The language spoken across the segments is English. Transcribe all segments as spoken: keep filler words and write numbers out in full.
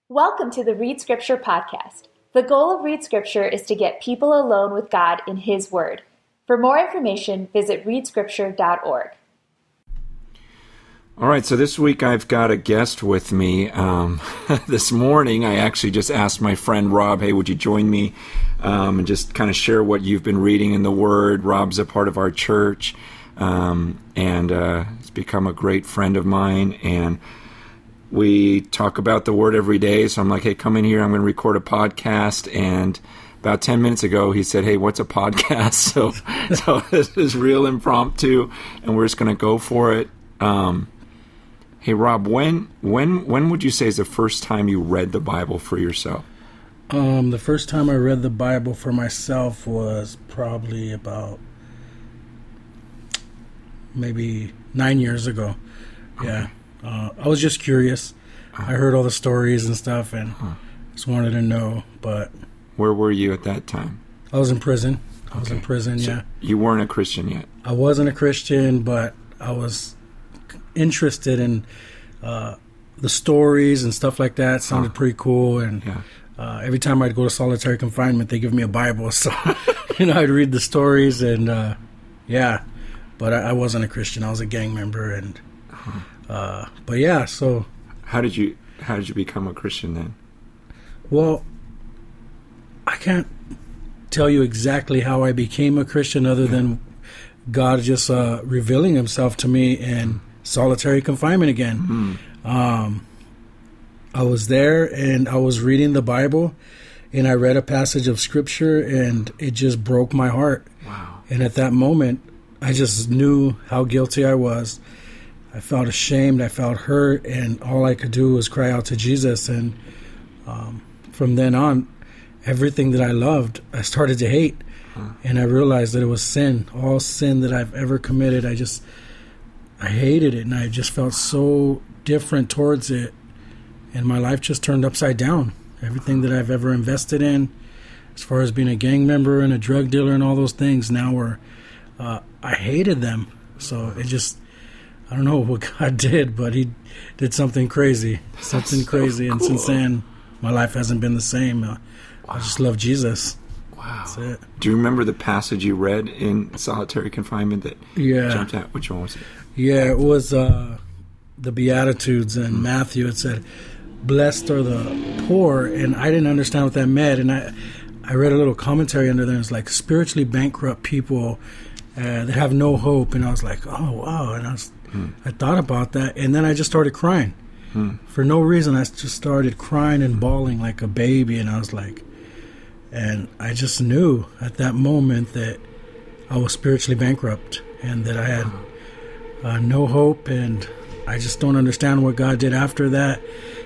Welcome to the Read Scripture podcast. The goal of Read Scripture is to get people alone with God in His Word. For more information, visit read scripture dot org. All right, so this week I've got a guest with me. Um, this morning I actually just asked my friend Rob, hey, would you join me um, and just kind of share what you've been reading in the Word. Rob's a part of our church, um, and uh, he's become a great friend of mine, and we talk about the Word every day. So I'm like, hey, come in here, I'm going to record a podcast. And about ten minutes ago, he said, hey, what's a podcast? So, so this is real impromptu, and we're just going to go for it. Um, hey, Rob, when when when would you say is the first time you read the Bible for yourself? Um, the first time I read the Bible for myself was probably about maybe nine years ago. Yeah. Okay. Uh, I was just curious. I heard all the stories and stuff, and huh. just wanted to know. But where were you at that time? I was in prison. I okay. was in prison. So yeah. You weren't a Christian yet. I wasn't a Christian, but I was interested in uh, the stories and stuff like that. It sounded huh. pretty cool, and yeah. uh, every time I'd go to solitary confinement, they give me a Bible, so you know I'd read the stories, and uh, yeah. But I, I wasn't a Christian. I was a gang member, and. Huh. Uh, but yeah, so how did you how did you become a Christian then? Well, I can't tell you exactly how I became a Christian, other yeah. than God just uh, revealing Himself to me in solitary confinement again. Mm-hmm. Um, I was there and I was reading the Bible, and I read a passage of Scripture, and it just broke my heart. Wow! And at that moment, I just knew how guilty I was. I felt ashamed, I felt hurt, and all I could do was cry out to Jesus. And um, from then on, everything that I loved, I started to hate. Huh. And I realized that it was sin. All sin that I've ever committed, I just, I hated it, and I just felt so different towards it. And my life just turned upside down. Everything that I've ever invested in, as far as being a gang member and a drug dealer and all those things, now were, uh, I hated them. So it just... I don't know what God did, but He did something crazy, something so crazy. Cool. And since then, my life hasn't been the same. Uh, wow. I just love Jesus. Wow. That's it. Do you remember the passage you read in solitary confinement that yeah. jumped out? Which one was it? Yeah, it was uh, the Beatitudes in mm-hmm. Matthew. It said, blessed are the poor, and I didn't understand what that meant. And I, I read a little commentary under there. It's like spiritually bankrupt people uh, that have no hope. And I was like, oh, wow. And I was... I thought about that, and then I just started crying. Hmm. For no reason, I just started crying and bawling like a baby, and I was like, and I just knew at that moment that I was spiritually bankrupt and that I had uh, no hope, and I just don't understand what God did after that.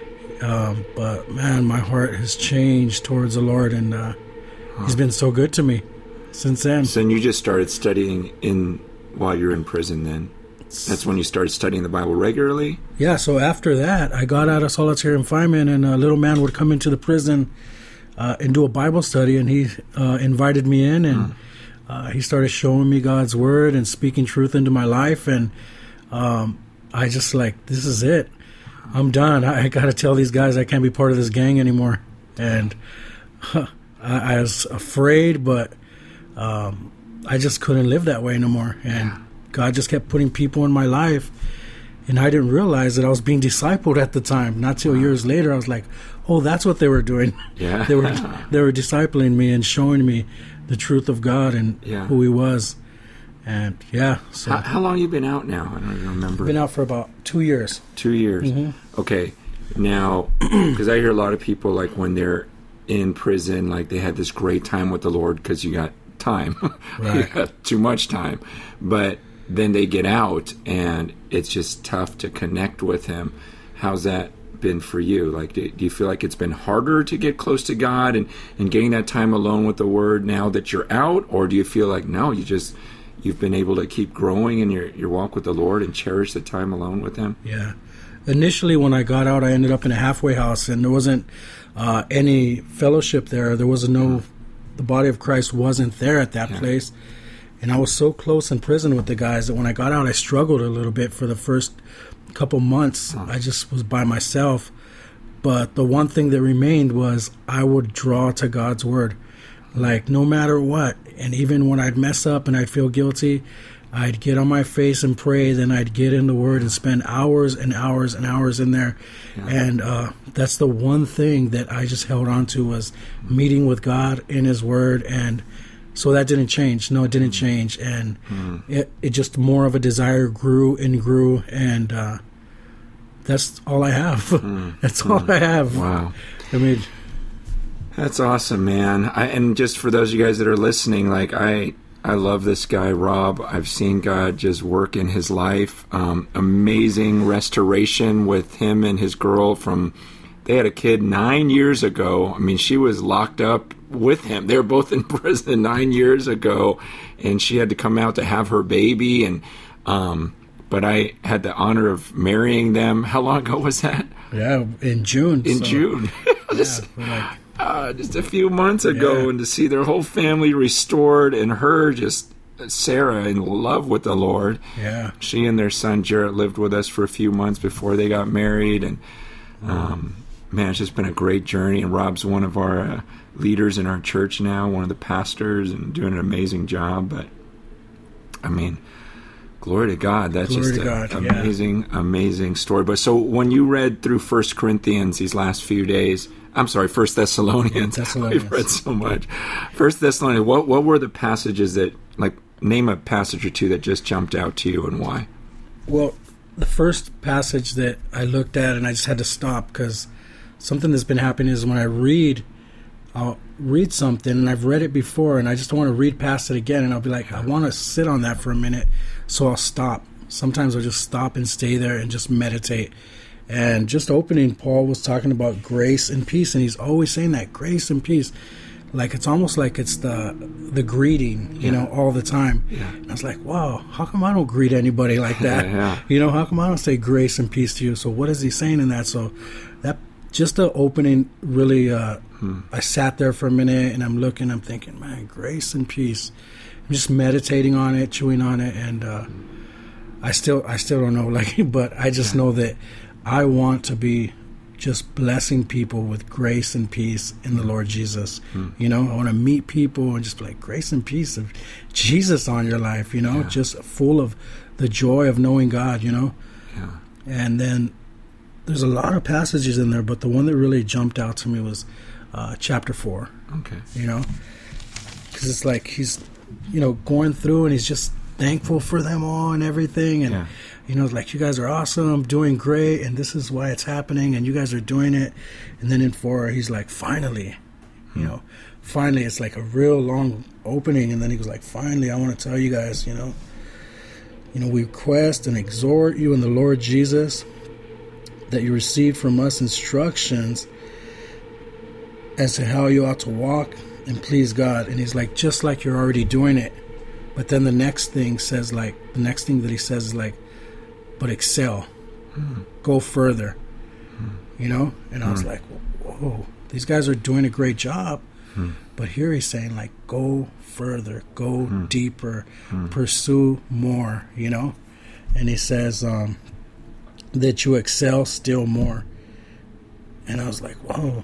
Um, but man, my heart has changed towards the Lord, and uh, huh. He's been so good to me since then. So then you just started studying in while you were in prison then? That's when you started studying the Bible regularly? Yeah, so after that, I got out of solitary confinement, and a little man would come into the prison uh, and do a Bible study, and he uh, invited me in, and mm. uh, he started showing me God's Word and speaking truth into my life, and um, I just like, this is it. I'm done. I, I got to tell these guys I can't be part of this gang anymore. And huh, I, I was afraid, but um, I just couldn't live that way no more, and yeah. God just kept putting people in my life, and I didn't realize that I was being discipled at the time. Not till wow. years later, I was like, "Oh, that's what they were doing. Yeah, they were they were discipling me and showing me the truth of God and yeah. who He was." And yeah, so how, how long have you been out now? I don't even remember. I've been out for about two years. Two years. Mm-hmm. Okay, now because I hear a lot of people like when they're in prison, like they had this great time with the Lord because you got time, right. you got too much time, but then they get out and it's just tough to connect with Him. How's that been for you? Like, do, do you feel like it's been harder to get close to God and, and getting that time alone with the Word now that you're out? Or do you feel like, no, you just, you've been able to keep growing in your, your walk with the Lord and cherish the time alone with Him? Yeah. Initially, when I got out, I ended up in a halfway house, and there wasn't uh, any fellowship there. There was no, the body of Christ wasn't there at that yeah. place. And I was so close in prison with the guys that when I got out, I struggled a little bit for the first couple months. Huh. I just was by myself. But the one thing that remained was I would draw to God's word. Like, no matter what. And even when I'd mess up and I'd feel guilty, I'd get on my face and pray. Then I'd get in the word and spend hours and hours and hours in there. Yeah. And uh, that's the one thing that I just held on to, was meeting with God in his word. And so that didn't change. No, it didn't change. And mm. it, it just more of a desire grew and grew. And uh, that's all I have. Mm. That's all mm. I have. Wow. I mean... That's awesome, man. I, and just for those of you guys that are listening, like I, I love this guy, Rob. I've seen God just work in his life. Um, amazing restoration with him and his girl from, they had a kid nine years ago. I mean, she was locked up with him. They were both in prison nine years ago, and she had to come out to have her baby. And, um, but I had the honor of marrying them. How long ago was that? Yeah, in June. In so. June. Yeah, like... Uh, just a few months ago, yeah. And to see their whole family restored, and her, just Sarah, in love with the Lord. Yeah, she and their son Jarrett lived with us for a few months before they got married, and um, man, it's just been a great journey. And Rob's one of our uh, leaders in our church now, one of the pastors, and doing an amazing job. But I mean, glory to God. That's glory just an amazing, yeah. amazing story. But so when you read through First Corinthians these last few days. I'm sorry, First Thessalonians. Thessalonians. We've read so much. First Thessalonians. What what were the passages that, like, name a passage or two that just jumped out to you, and why? Well, the first passage that I looked at, and I just had to stop because something that's been happening is when I read, I'll read something, and I've read it before, and I just want to read past it again, and I'll be like, I want to sit on that for a minute, so I'll stop. Sometimes I'll just stop and stay there and just meditate. And just opening, Paul was talking about grace and peace, and he's always saying that, grace and peace. Like, it's almost like it's the the greeting, you yeah. know, all the time. Yeah. And I was like, wow, how come I don't greet anybody like that? yeah. You know, how come I don't say grace and peace to you? So what is he saying in that? So that, just the opening really, uh, hmm. I sat there for a minute, and I'm looking, I'm thinking, man, grace and peace. I'm just meditating on it, chewing on it, and uh, I still I still don't know, like, but I just yeah. know that I want to be just blessing people with grace and peace in the Lord Jesus. Mm. You know, I want to meet people and just be like, grace and peace of Jesus on your life, you know, yeah. just full of the joy of knowing God, you know. Yeah. And then there's a lot of passages in there, but the one that really jumped out to me was uh, chapter four. Okay. You know, because it's like he's, you know, going through and he's just thankful for them all and everything. And, yeah. you know, like, you guys are awesome, doing great, and this is why it's happening, and you guys are doing it. And then in four, he's like, finally, hmm. you know, finally, it's like a real long opening. And then he goes like, finally, I want to tell you guys, you know, you know, we request and exhort you in the Lord Jesus that you received from us instructions as to how you ought to walk and please God. And he's like, just like you're already doing it. But then the next thing says, like, the next thing that he says is like, but excel, hmm. go further, hmm. you know? And hmm. I was like, whoa, these guys are doing a great job. Hmm. But here he's saying, like, go further, go hmm. deeper, hmm. pursue more, you know? And he says um, that you excel still more. And I was like, whoa.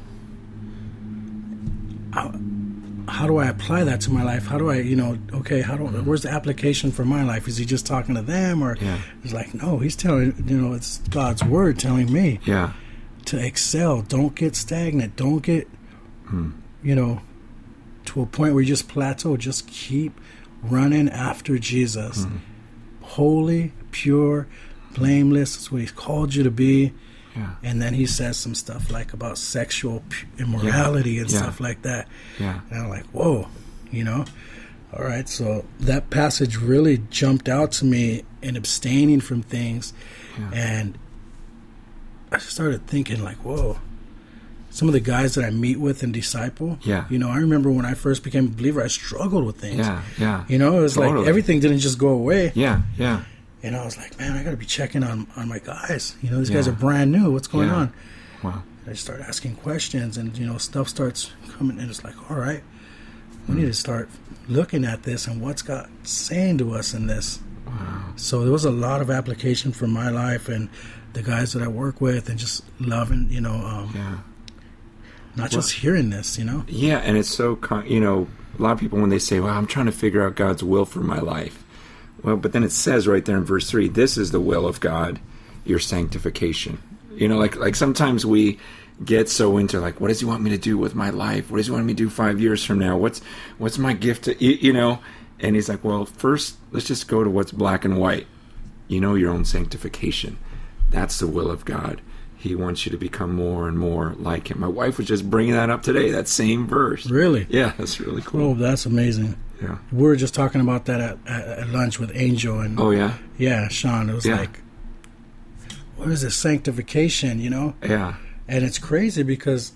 I, how do I apply that to my life? How do I, you know, okay, how do, where's the application for my life? Is he just talking to them? Or yeah. he's like, no, he's telling, you know, it's God's word telling me yeah. to excel. Don't get stagnant. Don't get, hmm. you know, to a point where you just plateau. Just keep running after Jesus. Hmm. Holy, pure, blameless. That's what he's called you to be. Yeah. And then he says some stuff like about sexual immorality yeah. and yeah. stuff like that. Yeah. And I'm like, whoa, you know? All right, so that passage really jumped out to me in abstaining from things. Yeah. And I started thinking like, whoa, some of the guys that I meet with and disciple, yeah. you know, I remember when I first became a believer, I struggled with things. Yeah, yeah. You know, it was totally. like everything didn't just go away. Yeah, yeah. And I was like, man, I got to be checking on, on my guys. You know, these yeah. guys are brand new. What's going yeah. on? Wow. And I start asking questions, and, you know, stuff starts coming, and it's like, all right, we mm. need to start looking at this and what's God saying to us in this. Wow. Wow. So there was a lot of application for my life and the guys that I work with, and just loving, you know, um, yeah. not just well, hearing this, you know. Yeah, and it's so, you know, a lot of people when they say, well, I'm trying to figure out God's will for my life. Well, but then it says right there in verse three, this is the will of God, your sanctification. You know, like like sometimes we get so into like, what does he want me to do with my life? What does he want me to do five years from now? What's what's my gift to, you, you know? And he's like, well, first, let's just go to what's black and white. You know, your own sanctification. That's the will of God. He wants you to become more and more like him. My wife was just bringing that up today, that same verse. Really? Yeah, that's really cool. Oh, that's amazing. Yeah. We were just talking about that at, at, at lunch with Angel. And oh, yeah? Yeah, Sean. It was yeah. like, what is this sanctification, you know? Yeah. And it's crazy because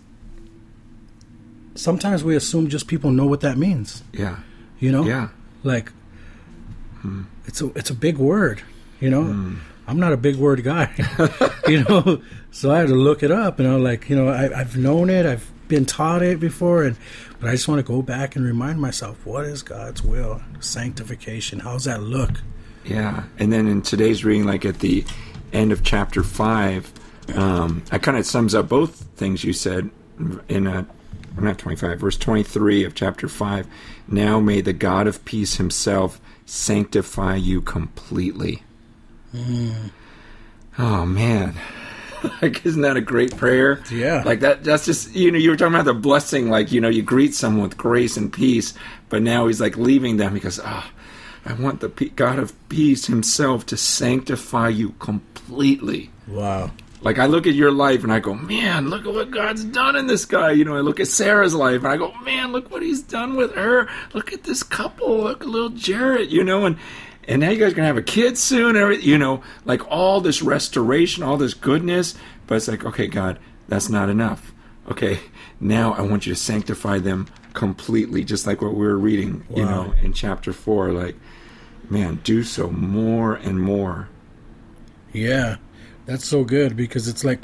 sometimes we assume just people know what that means. Yeah. You know? Yeah. Like, hmm. it's a it's a big word, you know? Hmm. I'm not a big word guy, you know? So I had to look it up, and I'm like, you know, I, I've known it, I've been taught it before, and but I just want to go back and remind myself, what is God's will? Sanctification. How's that look? Yeah. And then in today's reading, like at the end of chapter five, um, I kind of sums up both things you said in uh, not twenty-five, verse twenty-three of chapter five. Now may the God of peace himself sanctify you completely. Mm. Oh man. Like, isn't that a great prayer? Yeah. Like that, that's just, you know, you were talking about the blessing, like, you know, you greet someone with grace and peace, but now he's like leaving them because, ah, oh, I want the God of peace himself to sanctify you completely. Wow. Like, I look at your life and I go, man, look at what God's done in this guy. You know, I look at Sarah's life and I go, man, look what he's done with her. Look at this couple. Look at little Jarrett, you know, and And now you guys are going to have a kid soon, every, you know, like all this restoration, all this goodness. But it's like, okay, God, that's not enough. Okay, now I want you to sanctify them completely, just like what we were reading, wow. you know, in chapter four. Like, man, do so more and more. Yeah, that's so good because it's like,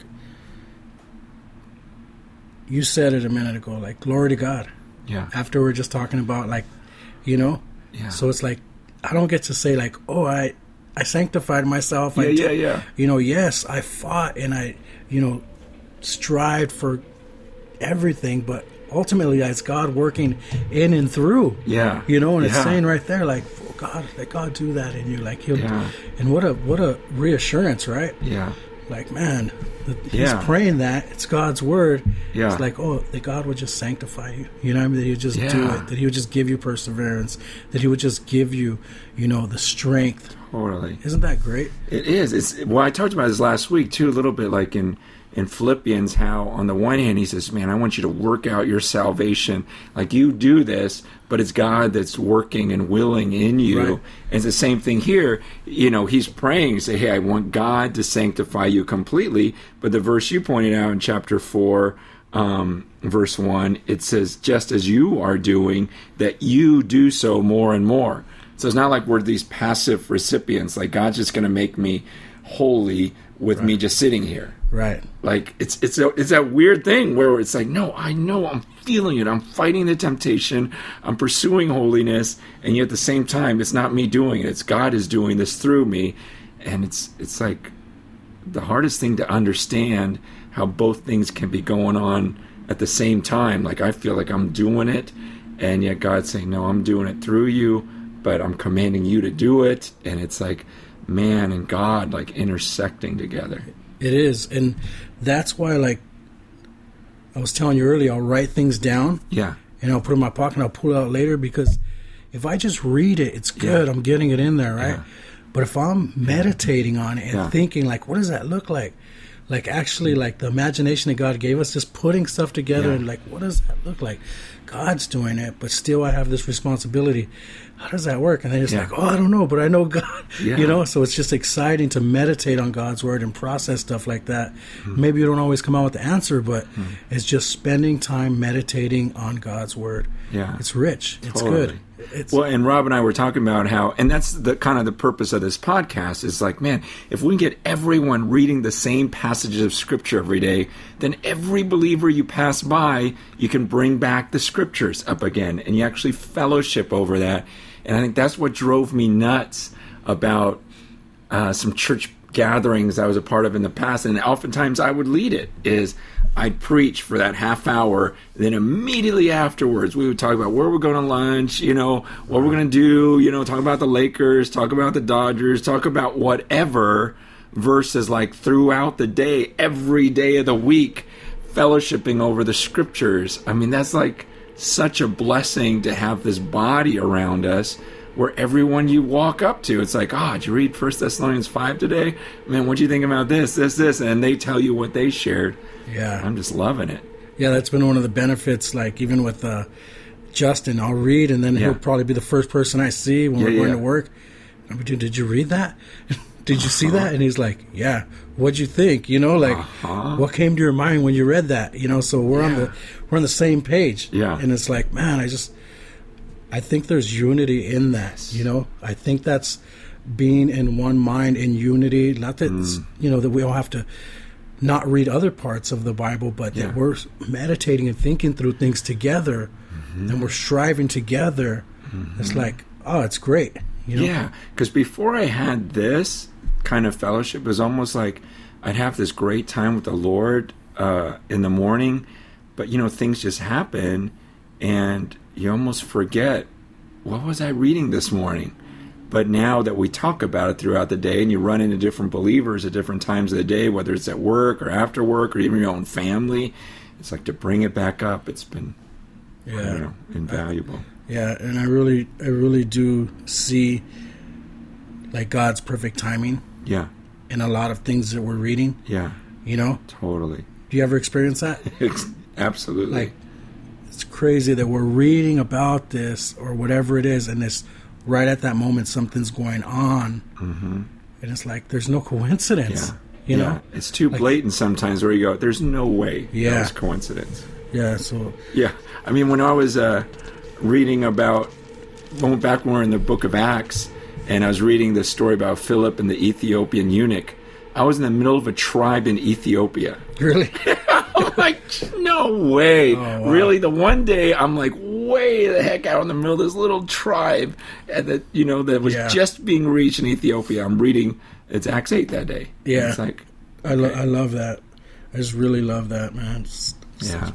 you said it a minute ago, like, glory to God. Yeah. After we're just talking about, like, you know? Yeah. So it's like, I don't get to say like, oh, I, I sanctified myself. Yeah, I yeah, t- yeah. You know, yes, I fought and I, you know, strived for everything, but ultimately it's God working in and through. Yeah. You know, and it's yeah. saying right there, like, oh, God, let God do that in you. Like, he'll, yeah. and what a, what a reassurance, right? Yeah. Like, man, he's yeah. praying that. It's God's word. Yeah. It's like, oh, that God would just sanctify you. You know what I mean? That he would just yeah. do it. That he would just give you perseverance. That he would just give you, you know, the strength. Totally. Isn't that great? It is. It's well, I talked about this last week, too, a little bit, like in, in Philippians, how on the one hand he says, man, I want you to work out your salvation. Like, you do this, but it's God that's working and willing in you. Right. And it's the same thing here. You know, he's praying, say, hey, I want God to sanctify you completely. But the verse you pointed out in chapter four, um, verse one, it says, just as you are doing, that you do so more and more. So it's not like we're these passive recipients, like God's just going to make me holy with right. me just sitting here. Right. Like, it's it's a, it's that weird thing where it's like, no, I know, I'm feeling it. I'm fighting the temptation. I'm pursuing holiness. And yet at the same time, it's not me doing it. It's God is doing this through me. And it's it's like the hardest thing to understand how both things can be going on at the same time. Like, I feel like I'm doing it. And yet God's saying, no, I'm doing it through you. But I'm commanding you to do it. And it's like man and God, like, intersecting together. It is, and that's why, like, I was telling you earlier, I'll write things down. Yeah. And I'll put it in my pocket and I'll pull it out later, because if I just read it, it's good. Yeah. I'm getting it in there, right? Yeah. But if I'm meditating on it and yeah. thinking, like, what does that look like? Like, actually, like, the imagination that God gave us, just putting stuff together yeah. and, like, what does that look like? God's doing it, but still I have this responsibility. How does that work? And then it's yeah. like, oh, I don't know, but I know God. Yeah. You know, so it's just exciting to meditate on God's word and process stuff like that. Mm-hmm. Maybe you don't always come out with the answer, but mm-hmm. it's just spending time meditating on God's word. Yeah. It's rich. It's totally. good. It's, well, and Rob and I were talking about how, and that's the kind of the purpose of this podcast, is like, man, if we can get everyone reading the same passages of Scripture every day, then every believer you pass by, you can bring back the Scriptures up again, and you actually fellowship over that. And I think that's what drove me nuts about uh, some church gatherings I was a part of in the past, and oftentimes I would lead it, is I'd preach for that half hour, then immediately afterwards we would talk about where we're going to lunch, you know, what we're going to do, you know, talk about the Lakers, talk about the Dodgers, talk about whatever, versus like throughout the day, every day of the week, fellowshipping over the scriptures. I mean, that's like such a blessing to have this body around us where everyone you walk up to, it's like, oh, did you read First Thessalonians five today? Man, what do you think about this, this, this? And they tell you what they shared. Yeah. I'm just loving it. Yeah, that's been one of the benefits, like even with uh, Justin, I'll read, and then yeah. he'll probably be the first person I see when yeah, we're going yeah. to work. I'm like, dude, did you read that? Did you see that? And he's like, yeah. What'd you think? You know, like, uh-huh. what came to your mind when you read that? You know, so we're yeah. on the we're on the same page. Yeah. And it's like, man, I just, I think there's unity in that. You know, I think that's being in one mind in unity. Not that mm. you know that we all have to not read other parts of the Bible, but yeah. that we're meditating and thinking through things together, mm-hmm. and we're striving together. Mm-hmm. It's like, oh, it's great. You know? Yeah, because before I had this kind of fellowship, it was almost like I'd have this great time with the Lord uh, in the morning, but, you know, things just happen, and you almost forget, what was I reading this morning? But now that we talk about it throughout the day, and you run into different believers at different times of the day, whether it's at work or after work or even your own family, it's like to bring it back up. It's been, yeah, you know, invaluable. I, yeah, and I really, I really do see like God's perfect timing. Yeah. In a lot of things that we're reading. Yeah. You know? Totally. Do you ever experience that? Absolutely. Like, it's crazy that we're reading about this or whatever it is, and it's right at that moment something's going on. Mm-hmm. And it's like, there's no coincidence. Yeah. You yeah. know? It's too like, blatant sometimes where you go, there's no way yeah. that was coincidence. Yeah, so... Yeah. I mean, when I was uh, reading about, going back when we were in the book of Acts, and I was reading this story about Philip and the Ethiopian eunuch, I was in the middle of a tribe in Ethiopia. Really? I'm like, no way. Oh, wow. Really? The one day I'm like way the heck out in the middle of this little tribe and that, you know, that was yeah. just being reached in Ethiopia. I'm reading, it's Acts eight that day. Yeah. And it's like, okay. I, lo- I love that. I just really love that, man. It's, it's yeah.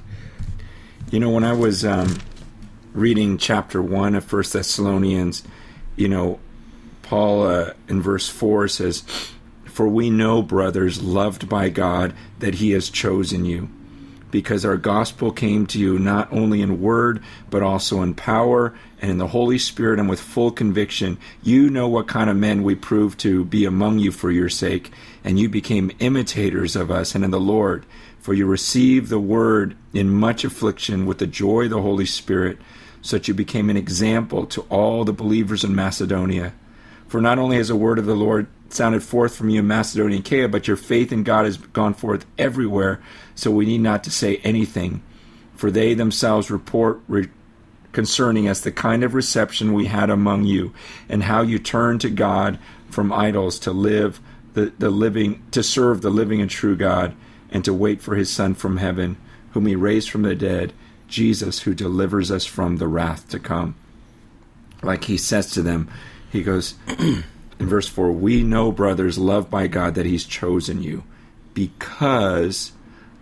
You know, when I was um, reading chapter one of First Thessalonians, you know, Paul uh, in verse four says, "For we know, brothers, loved by God, that he has chosen you, because our gospel came to you not only in word, but also in power and in the Holy Spirit and with full conviction. You know what kind of men we proved to be among you for your sake, and you became imitators of us and in the Lord. For you received the word in much affliction with the joy of the Holy Spirit, so that you became an example to all the believers in Macedonia. For not only has the word of the Lord sounded forth from you in Macedonia and Achaia, but your faith in God has gone forth everywhere, so we need not to say anything. For they themselves report re- concerning us the kind of reception we had among you, and how you turned to God from idols to live the, the living, to serve the living and true God, and to wait for his Son from heaven, whom he raised from the dead, Jesus, who delivers us from the wrath to come." Like he says to them, he goes, in verse four, "We know, brothers, loved by God, that he's chosen you, because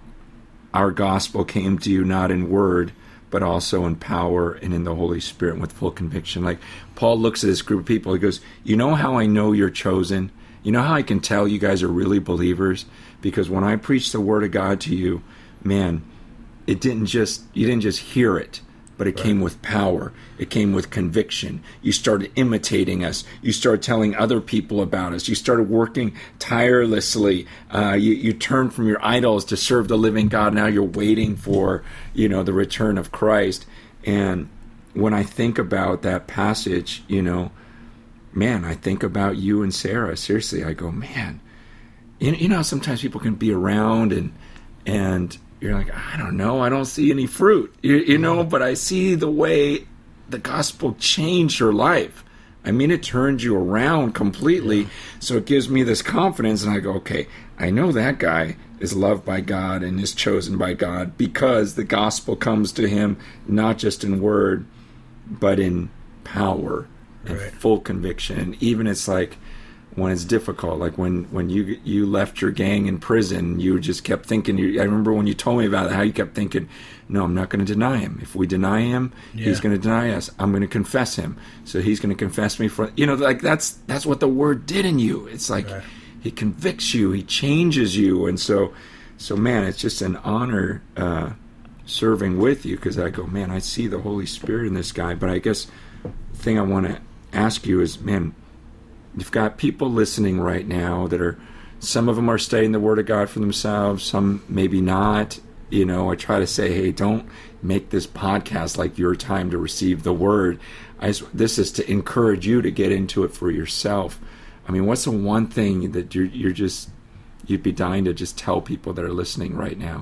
our gospel came to you not in word, but also in power and in the Holy Spirit and with full conviction." Like Paul looks at this group of people, he goes, you know how I know you're chosen? You know how I can tell you guys are really believers? Because when I preach the word of God to you, man, it didn't just, you didn't just hear it, but it right. came with power. It came with conviction. You started imitating us. You started telling other people about us. You started working tirelessly. Uh, you, you turned from your idols to serve the living God. Now you're waiting for, you know, the return of Christ. And when I think about that passage, you know, man, I think about you and Sarah. Seriously, I go, man, you, you know how sometimes people can be around and and you're like, I don't know, I don't see any fruit, you, you know, but I see the way the gospel changed your life. I mean, it turned you around completely. Yeah. So it gives me this confidence, and I go, okay, I know that guy is loved by God and is chosen by God because the gospel comes to him not just in word, but in power and right. full conviction. And even it's like when it's difficult, like when, when you you left your gang in prison, you just kept thinking, you, I remember when you told me about it, how you kept thinking, no, I'm not going to deny him. If we deny him, yeah. he's going to deny us. I'm going to confess him. So he's going to confess me for, you know, like that's that's what the word did in you. It's like right. he convicts you, he changes you. And so, so man, it's just an honor uh, serving with you, because I go, man, I see the Holy Spirit in this guy. But I guess the thing I want to ask you is, man, you've got people listening right now that are, some of them are studying the Word of God for themselves, some maybe not. You know, I try to say, hey, don't make this podcast like your time to receive the Word. I just, this is to encourage you to get into it for yourself. I mean, what's the one thing that you're, you're just, you'd be dying to just tell people that are listening right now?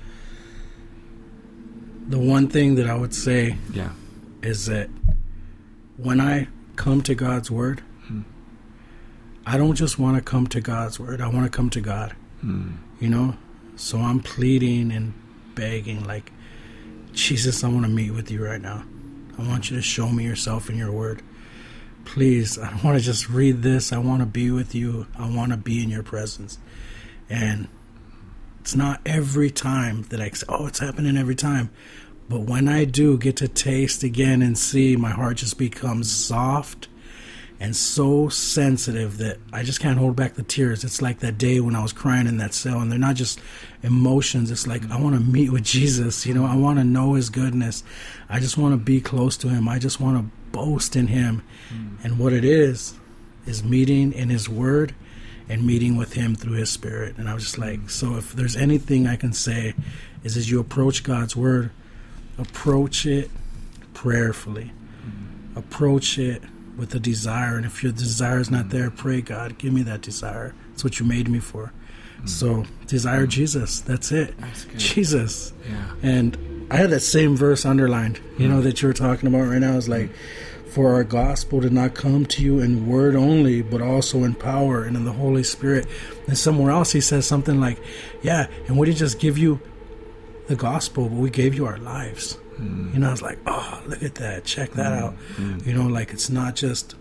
The one thing that I would say yeah. is that when I come to God's Word, hmm. I don't just want to come to God's Word. I want to come to God, hmm. you know? So I'm pleading and begging, like, Jesus, I want to meet with you right now. I want you to show me yourself in your word. Please, I don't want to just read this. I want to be with you. I want to be in your presence. And it's not every time that I say, oh, it's happening every time. But when I do get to taste again and see, my heart just becomes soft and so sensitive that I just can't hold back the tears. It's like that day when I was crying in that cell, and they're not just emotions. It's like, I want to meet with Jesus. You know, I want to know his goodness. I just want to be close to him. I just want to boast in him. Mm. And what it is, is meeting in his word and meeting with him through his spirit. And I was just like, so if there's anything I can say, is as you approach God's word, approach it prayerfully. Mm. Approach it with a desire, and if your desire is not there, pray, God, give me that desire. That's what you made me for. Mm. So desire mm. Jesus. That's it. That's Jesus. Yeah. And I had that same verse underlined, you mm. know, that you're talking about right now. It's like, for our gospel did not come to you in word only, but also in power and in the Holy Spirit. And somewhere else he says something like, yeah, and we didn't just give you the gospel, but we gave you our lives. Mm. You know, I was like, oh, look at that. Check that mm. out. Mm. You know, like it's not just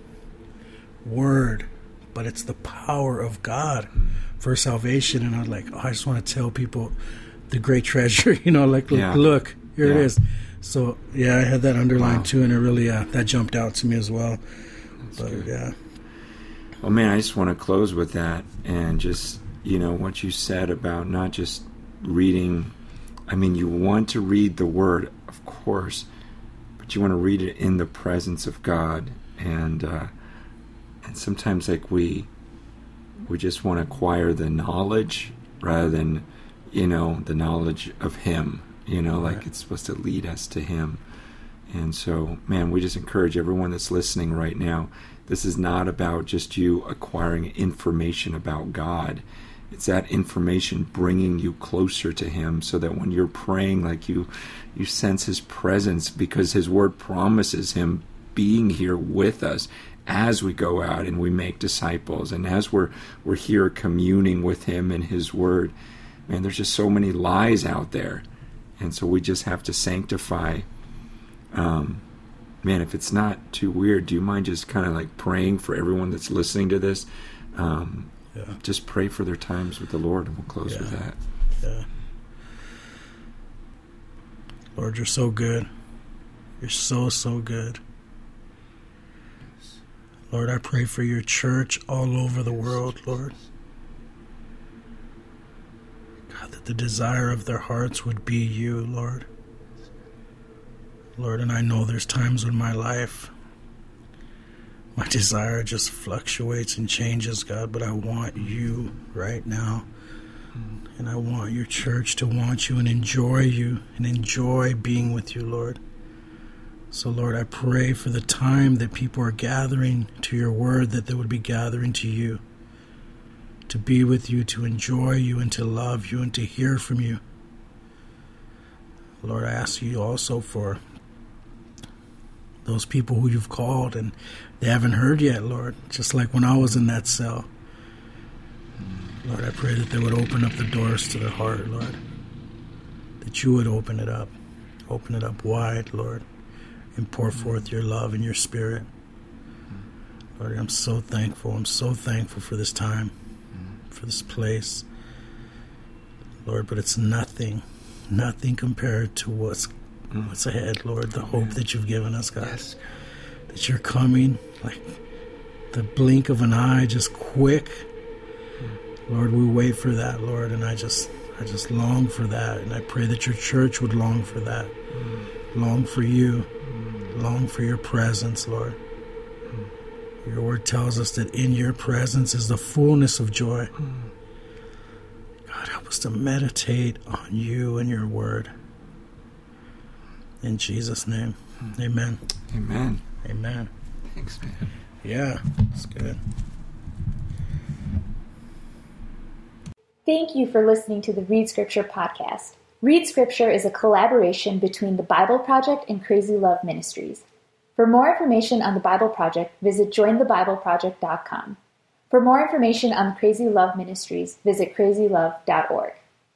word, but it's the power of God mm. for salvation. And I was like, oh, I just want to tell people the great treasure. You know, like, look, yeah. look here yeah. it is. So, yeah, I had that underlined wow. too, and it really, uh, that jumped out to me as well. That's but, good. yeah. Well, man, I just want to close with that and just, you know, what you said about not just reading. I mean, you want to read the Word, of course, but you want to read it in the presence of God. And uh, and sometimes, like, we we just want to acquire the knowledge rather than, you know, the knowledge of Him. You know, like it's supposed to lead us to Him. And so, man, we just encourage everyone that's listening right now. This is not about just you acquiring information about God. It's that information bringing you closer to Him, so that when you're praying, like you, you sense His presence, because His Word promises Him being here with us as we go out and we make disciples, and as we're we're here communing with Him and His Word. Man, there's just so many lies out there. And so we just have to sanctify. Um, man, if it's not too weird, do you mind just kind of like praying for everyone that's listening to this? Um, yeah. Just pray for their times with the Lord, and we'll close yeah. with that. Yeah. Lord, you're so good. You're so, so good. Lord, I pray for your church all over the world, Lord. God, that the desire of their hearts would be you, Lord. Lord, and I know there's times in my life my desire just fluctuates and changes, God, but I want you right now. And I want your church to want you and enjoy you and enjoy being with you, Lord. So, Lord, I pray for the time that people are gathering to your word, that they would be gathering to you, to be with you, to enjoy you, and to love you, and to hear from you. Lord, I ask you also for those people who you've called and they haven't heard yet, Lord, just like when I was in that cell. Lord, I pray that they would open up the doors to their heart, Lord, that you would open it up, open it up wide, Lord, and pour forth your love and your spirit. Lord, I'm so thankful. I'm so thankful for this time, for this place. Lord, but it's nothing, nothing compared to what's what's ahead, Lord, the hope that you've given us, God. Yes. That you're coming like the blink of an eye, just quick. Lord, we wait for that, Lord, and I just I just long for that, and I pray that your church would long for that. Long for you. Long for your presence, Lord. Your word tells us that in your presence is the fullness of joy. God, help us to meditate on you and your word. In Jesus' name, amen. Amen. Amen. Thanks, man. Yeah, it's good. Thank you for listening to the Read Scripture podcast. Read Scripture is a collaboration between the Bible Project and Crazy Love Ministries. For more information on the Bible Project, visit join the bible project dot com. For more information on the Crazy Love Ministries, visit crazy love dot org.